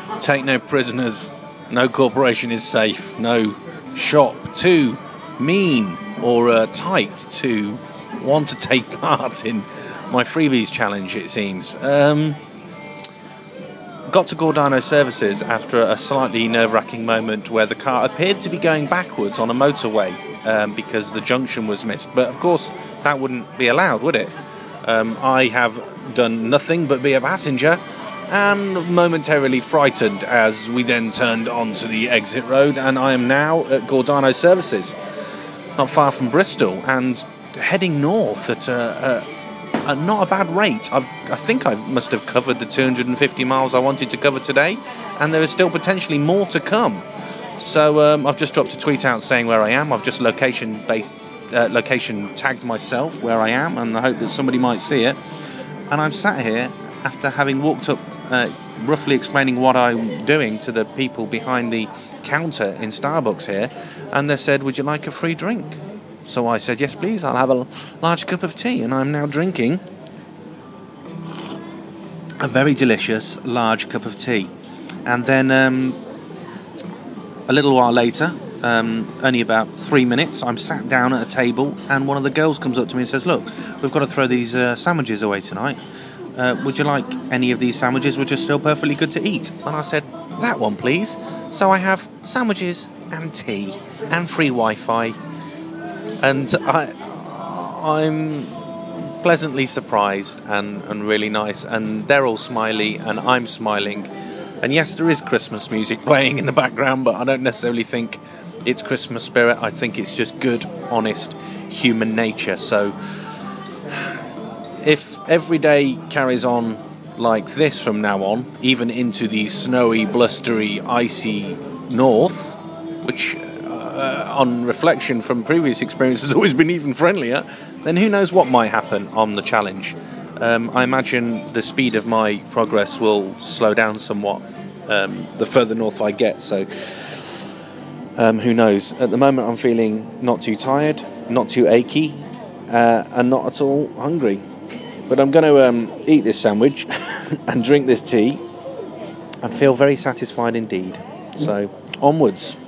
Take no prisoners. No corporation is safe. No shop too mean or tight to want to take part in my freebies challenge, it seems. Got to Gordano Services after a slightly nerve-wracking moment where the car appeared to be going backwards on a motorway because the junction was missed. But of course, that wouldn't be allowed, would it? I have done nothing but be a passenger and momentarily frightened as we then turned onto the exit road, and I am now at Gordano Services, not far from Bristol, and heading north at not a bad rate. I think I must have covered the 250 miles I wanted to cover today, and there is still potentially more to come. So I've just dropped a tweet out saying where I am. I've just location tagged myself where I am, and I hope that somebody might see it. And I'm sat here after having walked up, roughly explaining what I'm doing to the people behind the counter in Starbucks here, and they said, "Would you like a free drink?" So I said, "Yes, please, I'll have a large cup of tea," and I'm now drinking a very delicious large cup of tea. And then a little while later, only about 3 minutes, I'm sat down at a table, and one of the girls comes up to me and says, "Look, we've got to throw these sandwiches away tonight. Would you like any of these sandwiches which are still perfectly good to eat?" And I said, "That one, please." So I have sandwiches and tea and free Wi-Fi. And I'm pleasantly surprised and really nice. And they're all smiley and I'm smiling. And yes, there is Christmas music playing in the background, but I don't necessarily think it's Christmas spirit. I think it's just good, honest human nature. So if every day carries on like this from now on, even into the snowy, blustery, icy north, which on reflection from previous experience has always been even friendlier, then who knows what might happen on the challenge. I imagine the speed of my progress will slow down somewhat the further north I get, so who knows. At the moment I'm feeling not too tired, not too achy, and not at all hungry. But I'm going to eat this sandwich and drink this tea and feel very satisfied indeed. So onwards.